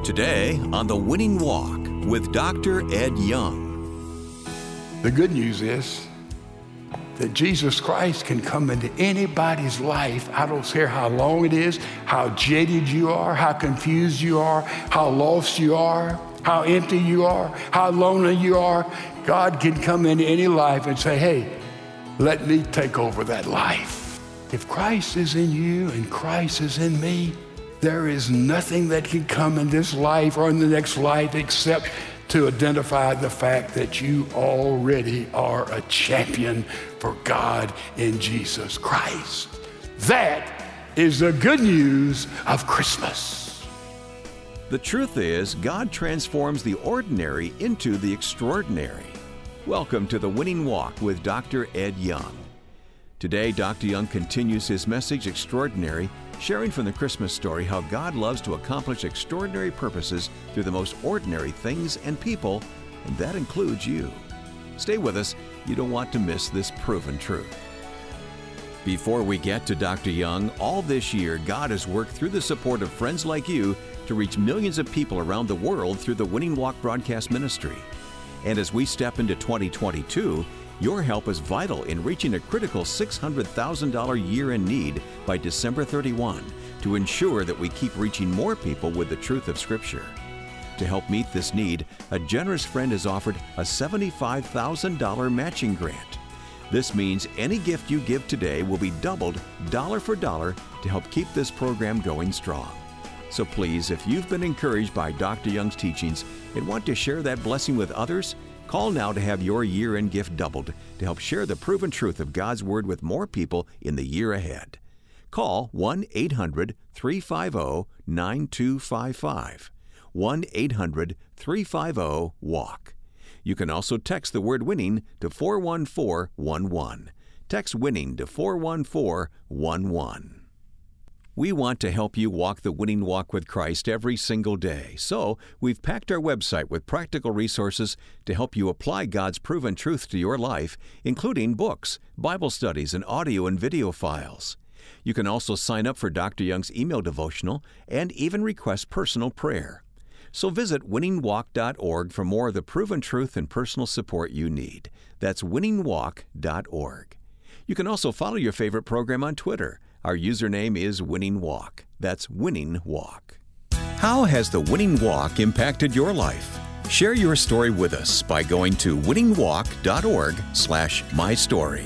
Today on The Winning Walk with Dr. Ed Young. The good news is that Jesus Christ can come into anybody's life. I don't care how long it is, how jaded you are, how confused you are, how lost you are, how empty you are, how lonely you are. God can come into any life and say, hey, let me take over that life. If Christ is in you and Christ is in me, there is nothing that can come in this life or in the next life except to identify the fact that you already are a champion for God in Jesus Christ. That is the good news of Christmas. The truth is, God transforms the ordinary into the extraordinary. Welcome to The Winning Walk with Dr. Ed Young. Today, Dr. Young continues his message, Extraordinary, sharing from the Christmas story how God loves to accomplish extraordinary purposes through the most ordinary things and people, and that includes you. Stay with us. You don't want to miss this proven truth. Before we get to Dr. Young, all this year, God has worked through the support of friends like you to reach millions of people around the world through the Winning Walk broadcast ministry. And as we step into 2022, your help is vital in reaching a critical $600,000 year in need by December 31 to ensure that we keep reaching more people with the truth of Scripture. To help meet this need, a generous friend has offered a $75,000 matching grant. This means any gift you give today will be doubled dollar for dollar to help keep this program going strong. So please, if you've been encouraged by Dr. Young's teachings and want to share that blessing with others, call now to have your year-end gift doubled to help share the proven truth of God's Word with more people in the year ahead. Call 1-800-350-9255. 1-800-350-WALK. You can also text the word WINNING to 41411. Text WINNING to 41411. We want to help you walk the winning walk with Christ every single day. So, we've packed our website with practical resources to help you apply God's proven truth to your life, including books, Bible studies, and audio and video files. You can also sign up for Dr. Young's email devotional and even request personal prayer. So visit winningwalk.org for more of the proven truth and personal support you need. That's winningwalk.org. You can also follow your favorite program on Twitter. Our username is Winning Walk. That's Winning Walk. How has the Winning Walk impacted your life? Share your story with us by going to winningwalk.org/mystory.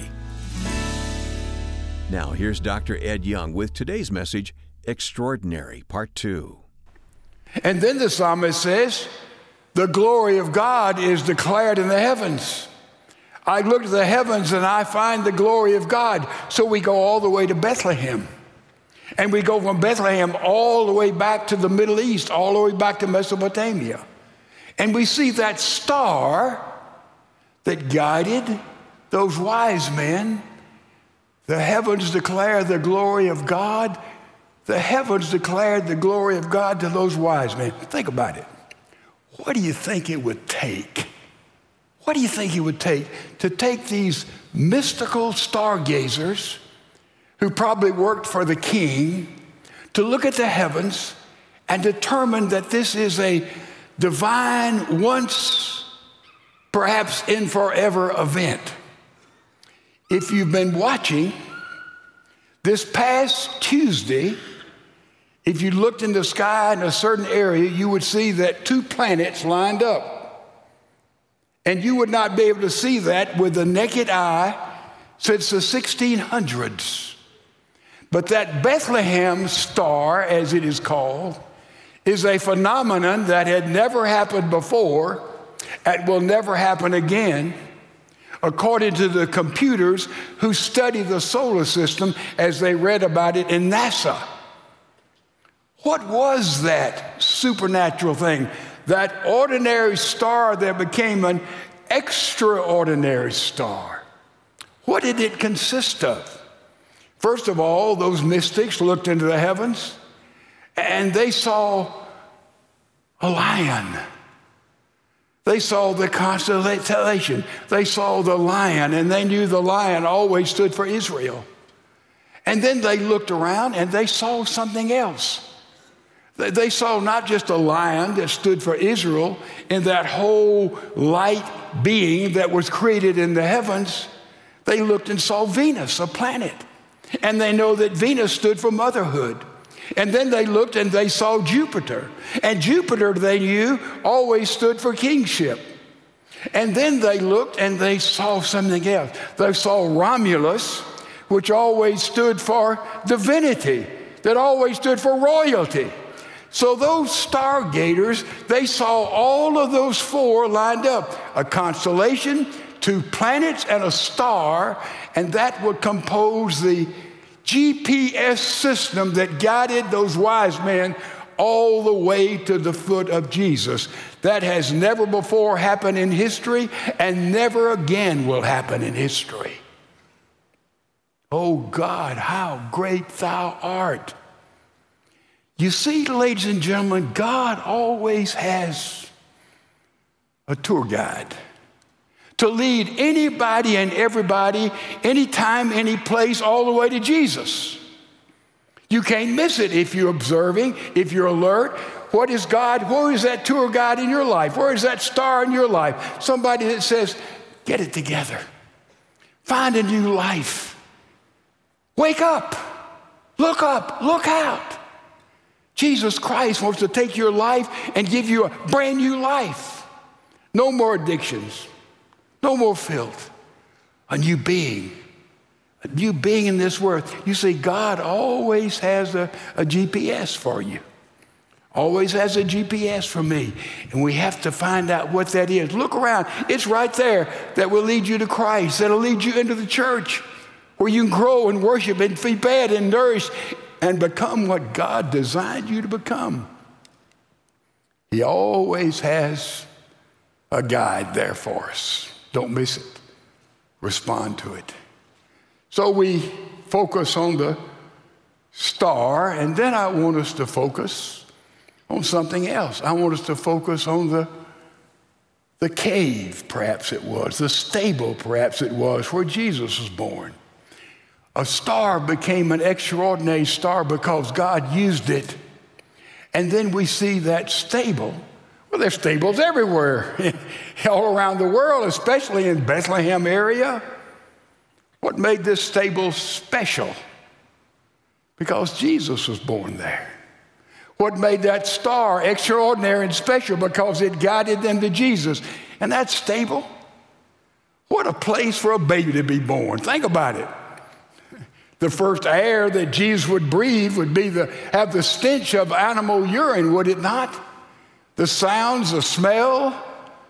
Now here's Dr. Ed Young with today's message, Extraordinary, Part 2. And then the psalmist says, the glory of God is declared in the heavens. I look at the heavens and I find the glory of God. So we go all the way to Bethlehem. And we go from Bethlehem all the way back to the Middle East, all the way back to Mesopotamia. And we see that star that guided those wise men. The heavens declare the glory of God. The heavens declared the glory of God to those wise men. Think about it. What do you think it would take? What do you think it would take to take these mystical stargazers who probably worked for the king to look at the heavens and determine that this is a divine, once, perhaps in forever event? If you've been watching, this past Tuesday, if you looked in the sky in a certain area, you would see that two planets lined up. And you would not be able to see that with the naked eye since the 1600s. But that Bethlehem star, as it is called, is a phenomenon that had never happened before and will never happen again, according to the computers who study the solar system as they read about it in NASA. What was that supernatural thing? That ordinary star that became an extraordinary star. What did it consist of? First of all, those mystics looked into the heavens and they saw a lion. They saw the constellation. They saw the lion, and they knew the lion always stood for Israel. And then they looked around and they saw something else. They saw not just a lion that stood for Israel in that whole light being that was created in the heavens. They looked and saw Venus, a planet. And they know that Venus stood for motherhood. And then they looked and they saw Jupiter. And Jupiter, they knew, always stood for kingship. And then they looked and they saw something else. They saw Romulus, which always stood for divinity, that always stood for royalty. So those stargazers, they saw all of those four lined up, a constellation, 2 planets, and a star, and that would compose the GPS system that guided those wise men all the way to the foot of Jesus. That has never before happened in history and never again will happen in history. Oh God, how great thou art. You see, ladies and gentlemen, God always has a tour guide to lead anybody and everybody, anytime, any place, all the way to Jesus. You can't miss it if you're observing, if you're alert. What is God? Where is that tour guide in your life? Where is that star in your life? Somebody that says, get it together. Find a new life. Wake up. Look out. Jesus Christ wants to take your life and give you a brand new life. No more addictions. No more filth. A new being. A new being in this world. You see, God always has a GPS for you. Always has a GPS for me. And we have to find out what that is. Look around. It's right there that will lead you to Christ. That'll lead you into the church where you can grow and worship and be fed and nourished and become what God designed you to become. He always has a guide there for us. Don't miss it. Respond to it. So we focus on the star, and then I want us to focus on something else. I want us to focus on the cave, perhaps it was, the stable, perhaps it was, where Jesus was born. A star became an extraordinary star because God used it. And then we see that stable. Well, there's stables everywhere, all around the world, especially in Bethlehem area. What made this stable special? Because Jesus was born there. What made that star extraordinary and special? Because it guided them to Jesus. And that stable, what a place for a baby to be born. Think about it. The first air that Jesus would breathe would be have the stench of animal urine, would it not? The sounds, the smell,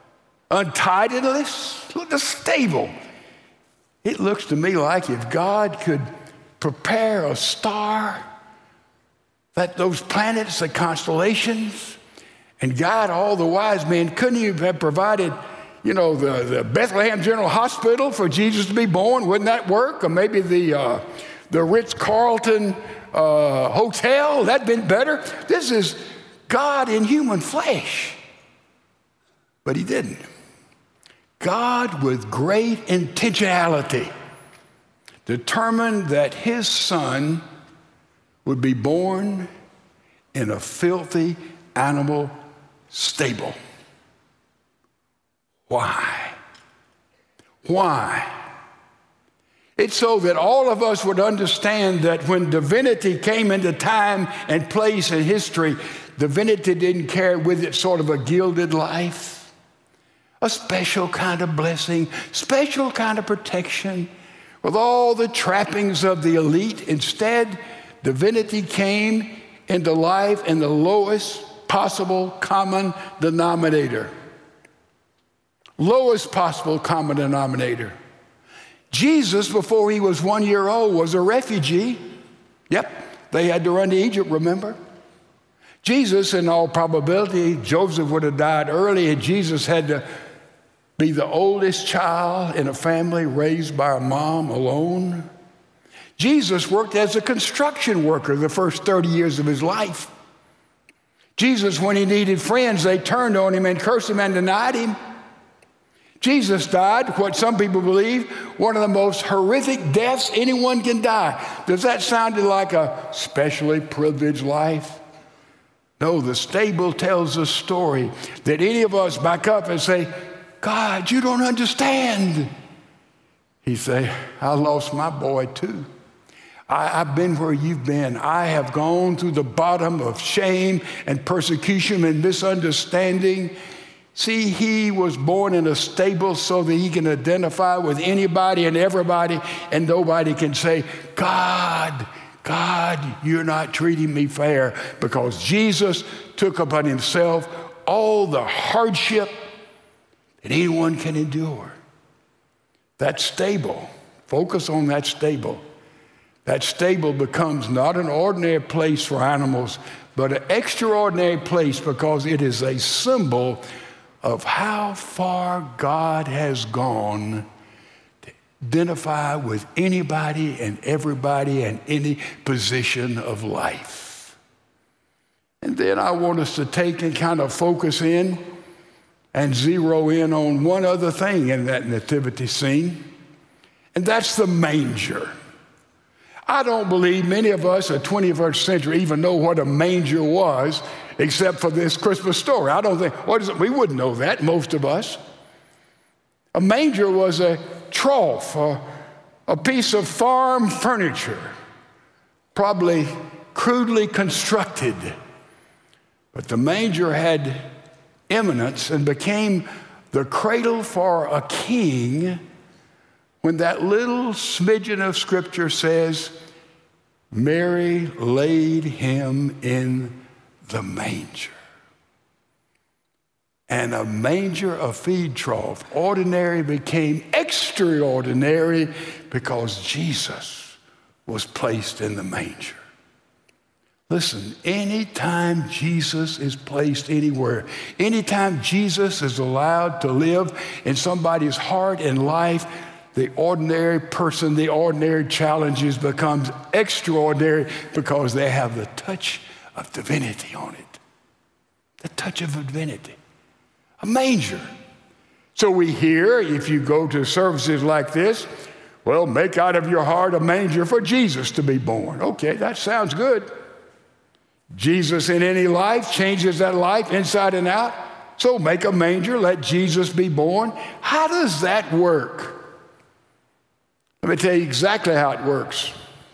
untidiness. Look, the stable. It looks to me like if God could prepare a star, that those planets, the constellations, and guide all the wise men, couldn't He have provided, the Bethlehem General Hospital for Jesus to be born? Wouldn't that work? Or maybe the Ritz-Carlton Hotel? That'd been better. This is God in human flesh. But He didn't. God, with great intentionality, determined that His Son would be born in a filthy animal stable. Why? Why? It's so that all of us would understand that when divinity came into time and place in history, divinity didn't carry with it sort of a gilded life, a special kind of blessing, special kind of protection, with all the trappings of the elite. Instead, divinity came into life in the lowest possible common denominator. Lowest possible common denominator. Jesus, before He was 1 year old, was a refugee. Yep, they had to run to Egypt, remember? Jesus, in all probability, Joseph would have died early, and Jesus had to be the oldest child in a family raised by a mom alone. Jesus worked as a construction worker the first 30 years of His life. Jesus, when He needed friends, they turned on Him and cursed Him and denied Him. Jesus died, what some people believe, one of the most horrific deaths anyone can die. Does that sound like a specially privileged life? No, the stable tells a story that any of us back up and say, God, you don't understand. He say, I lost my boy too. I've been where you've been. I have gone through the bottom of shame and persecution and misunderstanding. See, he was born in a stable so that he can identify with anybody and everybody, and nobody can say, God, you're not treating me fair, because Jesus took upon himself all the hardship that anyone can endure. That stable, focus on that stable. That stable becomes not an ordinary place for animals, but an extraordinary place because it is a symbol of how far God has gone to identify with anybody and everybody and any position of life. And then I want us to take and kind of focus in and zero in on one other thing in that nativity scene, and that's the manger. I don't believe many of us in the 21st century even know what a manger was, except for this Christmas story. I don't think, what is it? We wouldn't know that, most of us. A manger was a trough, a piece of farm furniture, probably crudely constructed. But the manger had eminence and became the cradle for a king when that little smidgen of scripture says, Mary laid him in the manger. And a manger, a feed trough, ordinary became extraordinary because Jesus was placed in the manger. Listen, anytime Jesus is placed anywhere, anytime Jesus is allowed to live in somebody's heart and life, the ordinary person, the ordinary challenges becomes extraordinary because they have the touch of divinity on it. The touch of divinity. A manger. So we hear, if you go to services like this, well, make out of your heart a manger for Jesus to be born. Okay, that sounds good. Jesus in any life changes that life inside and out. So make a manger, let Jesus be born. How does that work? Let me tell you exactly how it works.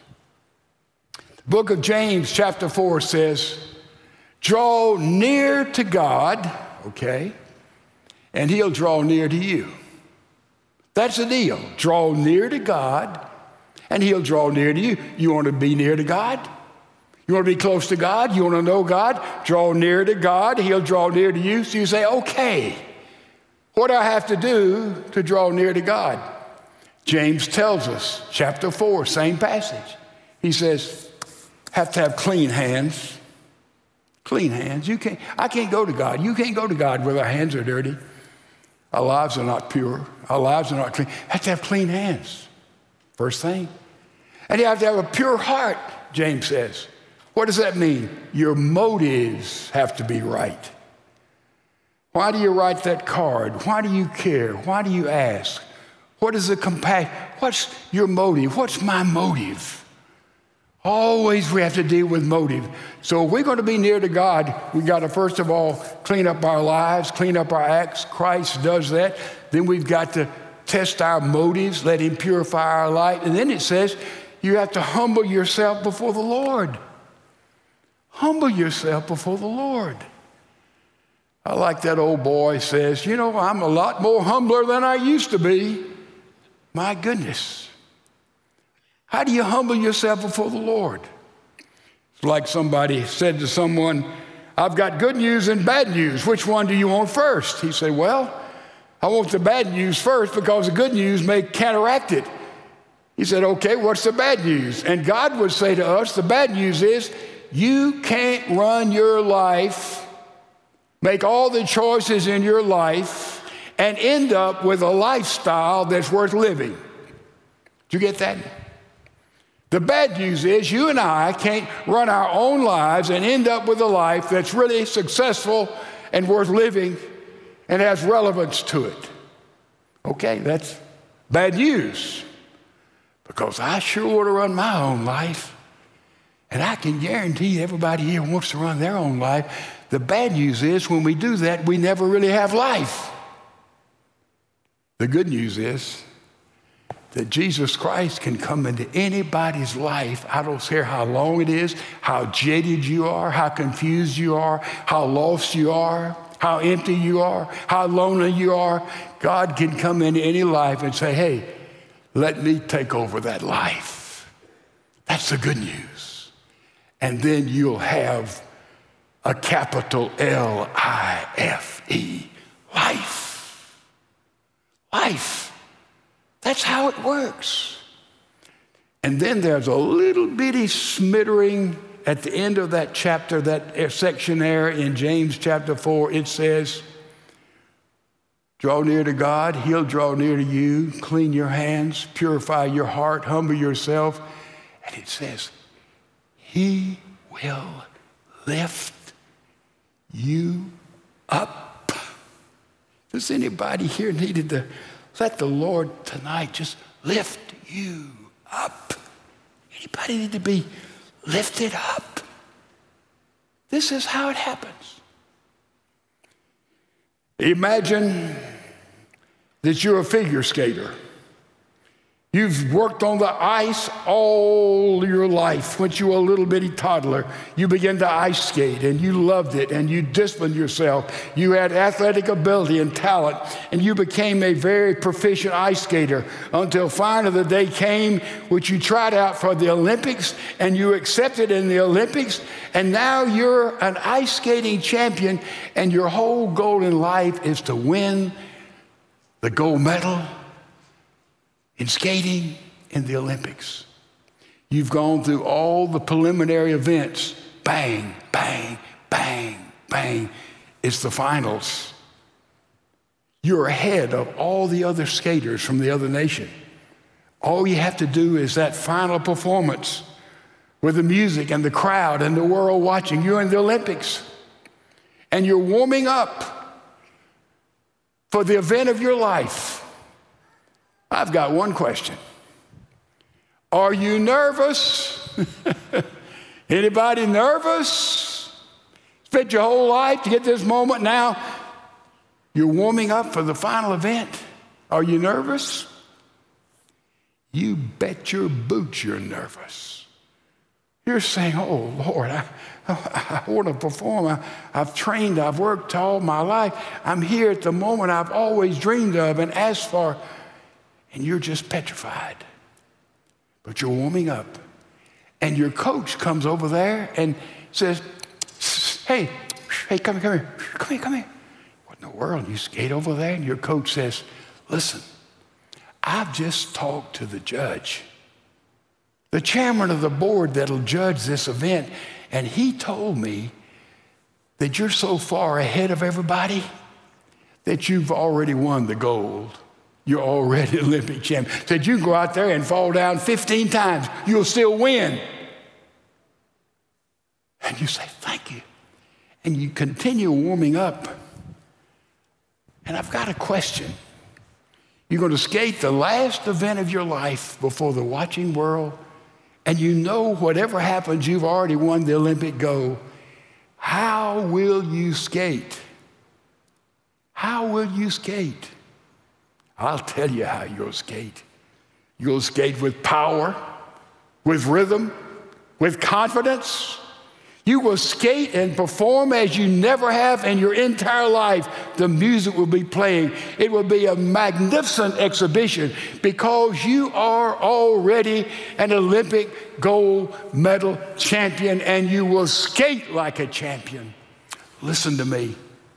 The book of James, chapter 4 says, draw near to God, okay, and he'll draw near to you. That's the deal. Draw near to God, and he'll draw near to you. You want to be near to God? You want to be close to God? You want to know God? Draw near to God, he'll draw near to you. So you say, okay, what do I have to do to draw near to God? James tells us, chapter 4, same passage. He says, have to have clean hands. Clean hands. I can't go to God. You can't go to God where our hands are dirty. Our lives are not pure. Our lives are not clean. Have to have clean hands. First thing. And you have to have a pure heart, James says. What does that mean? Your motives have to be right. Why do you write that card? Why do you care? Why do you ask? What is the compassion? What's your motive? What's my motive? Always we have to deal with motive. So if we're going to be near to God, we've got to first of all clean up our lives, clean up our acts. Christ does that. Then we've got to test our motives, let him purify our life. And then it says you have to humble yourself before the Lord. Humble yourself before the Lord. I like that old boy says, you know, I'm a lot more humbler than I used to be. My goodness. How do you humble yourself before the Lord? It's like somebody said to someone, I've got good news and bad news. Which one do you want first? He said, well, I want the bad news first because the good news may counteract it. He said, okay, what's the bad news? And God would say to us, the bad news is you can't run your life, make all the choices in your life, and end up with a lifestyle that's worth living. Did you get that? The bad news is you and I can't run our own lives and end up with a life that's really successful and worth living and has relevance to it. Okay, that's bad news, because I sure want to run my own life And I can guarantee everybody here wants to run their own life. The bad news is when we do that, we never really have life. The good news is that Jesus Christ can come into anybody's life. I don't care how long it is, how jaded you are, how confused you are, how lost you are, how empty you are, how lonely you are. God can come into any life and say, hey, let me take over that life. That's the good news. And then you'll have a capital L-I-F-E, life. Life. That's how it works. And then there's a little bitty smattering at the end of that chapter, that section there in James chapter 4. It says, draw near to God, he'll draw near to you. Clean your hands, purify your heart, humble yourself. And it says, he will lift you up. Does anybody here needed to let the Lord tonight just lift you up? Anybody need to be lifted up? This is how it happens. Imagine that you're a figure skater. You've worked on the ice all your life. Once you were a little bitty toddler, you began to ice skate, and you loved it, and you disciplined yourself. You had athletic ability and talent, and you became a very proficient ice skater until finally the day came which you tried out for the Olympics, and you accepted in the Olympics, and now you're an ice skating champion, and your whole goal in life is to win the gold medal in skating in the Olympics. You've gone through all the preliminary events. Bang, bang, bang, bang. It's the finals. You're ahead of all the other skaters from the other nation. All you have to do is that final performance with the music and the crowd and the world watching. You're in the Olympics. And you're warming up for the event of your life. I've got one question. Are you nervous? Anybody nervous? Spent your whole life to get this moment. Now you're warming up for the final event. Are you nervous? You bet your boots you're nervous. You're saying, oh, Lord, I want to perform. I've trained, I've worked all my life. I'm here at the moment I've always dreamed of and asked for. And you're just petrified. But you're warming up. And your coach comes over there and says, hey, come here. What in the world? You skate over there? And your coach says, listen, I've just talked to the judge, the chairman of the board that'll judge this event, and he told me that you're so far ahead of everybody that you've already won the gold. You're already Olympic champion. Said you can go out there and fall down 15 times. You'll still win. And you say, thank you. And you continue warming up. And I've got a question. You're going to skate the last event of your life before the watching world, and you know whatever happens, you've already won the Olympic gold. How will you skate? How will you skate? I'll tell you how you'll skate. You'll skate with power, with rhythm, with confidence. You will skate and perform as you never have in your entire life. The music will be playing. It will be a magnificent exhibition because you are already an Olympic gold medal champion, and you will skate like a champion. Listen to me.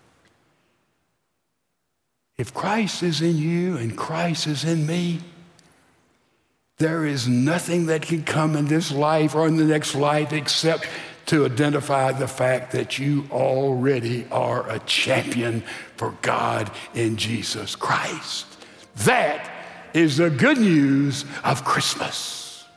If Christ is in you and Christ is in me, there is nothing that can come in this life or in the next life except to identify the fact that you already are a champion for God in Jesus Christ. That is the good news of Christmas.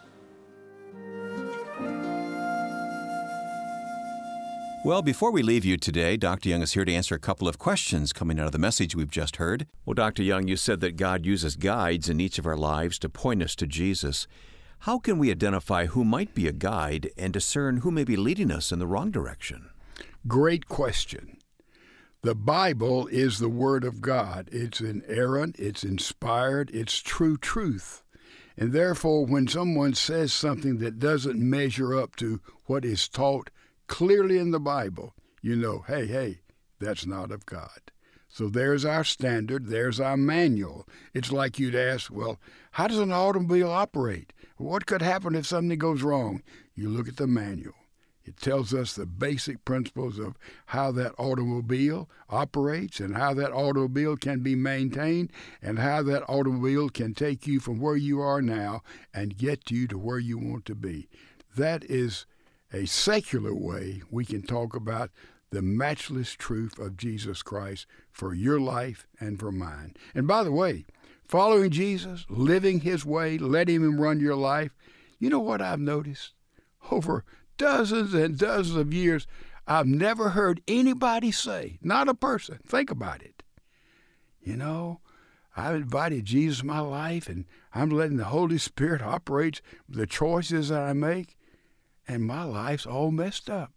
Well, before we leave you today, Dr. Young is here to answer a couple of questions coming out of the message we've just heard. Well, Dr. Young, you said that God uses guides in each of our lives to point us to Jesus. How can we identify who might be a guide and discern who may be leading us in the wrong direction? Great question. The Bible is the Word of God. It's inerrant, it's inspired, it's true truth. And therefore, when someone says something that doesn't measure up to what is taught clearly in the Bible, you know, hey, that's not of God. So there's our standard, there's our manual. It's like you'd ask, well, how does an automobile operate? What could happen if something goes wrong? You look at the manual. It tells us the basic principles of how that automobile operates and how that automobile can be maintained and how that automobile can take you from where you are now and get you to where you want to be. That is a secular way we can talk about the matchless truth of Jesus Christ for your life and for mine. And by the way, following Jesus, living his way, letting him run your life, you know what I've noticed? Over dozens and dozens of years, I've never heard anybody say, not a person, think about it. You know, I've invited Jesus in my life, and I'm letting the Holy Spirit operate the choices that I make, and my life's all messed up.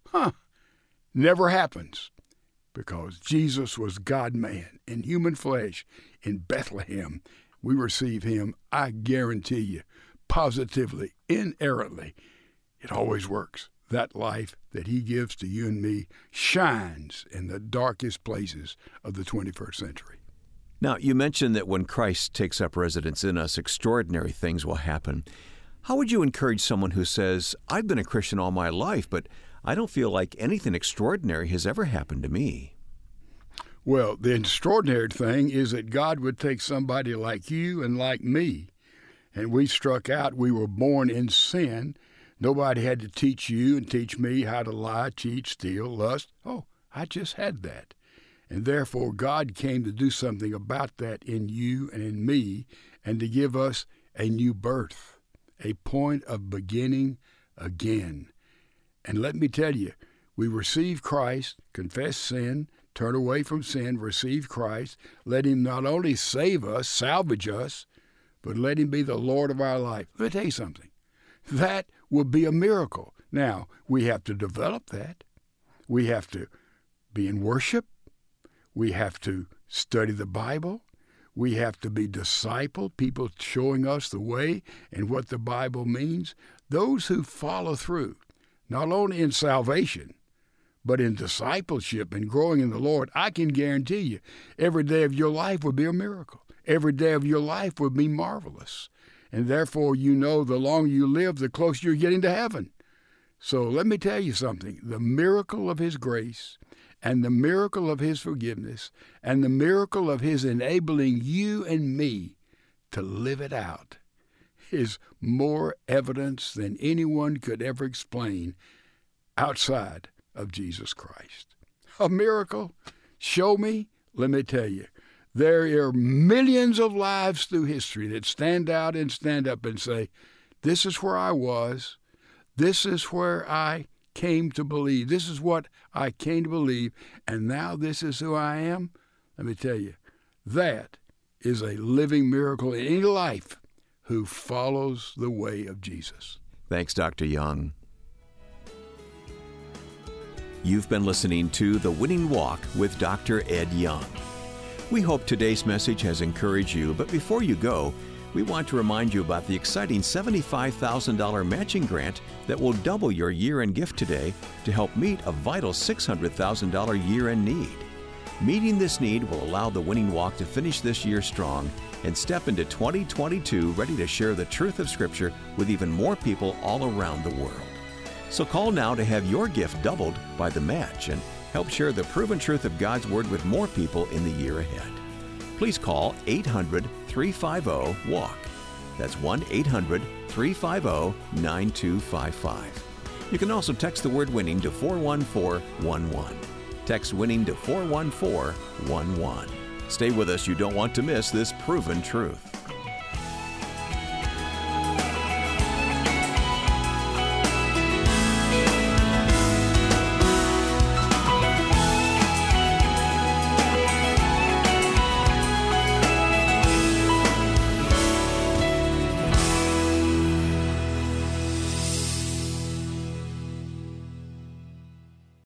Never happens, because Jesus was God-man in human flesh in Bethlehem. We receive him, I guarantee you, positively, inerrantly. It always works. That life that he gives to you and me shines in the darkest places of the 21st century. Now, you mentioned that when Christ takes up residence in us, extraordinary things will happen. How would you encourage someone who says, I've been a Christian all my life, but I don't feel like anything extraordinary has ever happened to me? Well, the extraordinary thing is that God would take somebody like you and like me, and we struck out. We were born in sin. Nobody had to teach you and teach me how to lie, cheat, steal, lust. Oh, I just had that. And therefore, God came to do something about that in you and in me, and to give us a new birth, a point of beginning again. And let me tell you, we receive Christ, confess sin, turn away from sin, receive Christ, let him not only save us, salvage us, but let him be the Lord of our life. Let me tell you something. That would be a miracle. Now, we have to develop that. We have to be in worship. We have to study the Bible. We have to be discipled, people showing us the way and what the Bible means. Those who follow through, not only in salvation, but in discipleship and growing in the Lord, I can guarantee you, every day of your life will be a miracle. Every day of your life will be marvelous. And therefore, you know, the longer you live, the closer you're getting to heaven. So let me tell you something. The miracle of his grace and the miracle of his forgiveness and the miracle of his enabling you and me to live it out is more evidence than anyone could ever explain outside of Jesus Christ. A miracle? Show me? Let me tell you. There are millions of lives through history that stand out and stand up and say, this is where I was. This is where I came to believe. This is what I came to believe. And now this is who I am. Let me tell you, that is a living miracle in any life who follows the way of Jesus. Thanks, Dr. Young. You've been listening to The Winning Walk with Dr. Ed Young. We hope today's message has encouraged you, but before you go, we want to remind you about the exciting $75,000 matching grant that will double your year-end gift today to help meet a vital $600,000 year-end need. Meeting this need will allow The Winning Walk to finish this year strong and step into 2022 ready to share the truth of Scripture with even more people all around the world. So call now to have your gift doubled by the match and help share the proven truth of God's Word with more people in the year ahead. Please call 800-350-WALK. That's 1-800-350-9255. You can also text the word WINNING to 41411. Text WINNING to 41411. Stay with us. You don't want to miss this proven truth.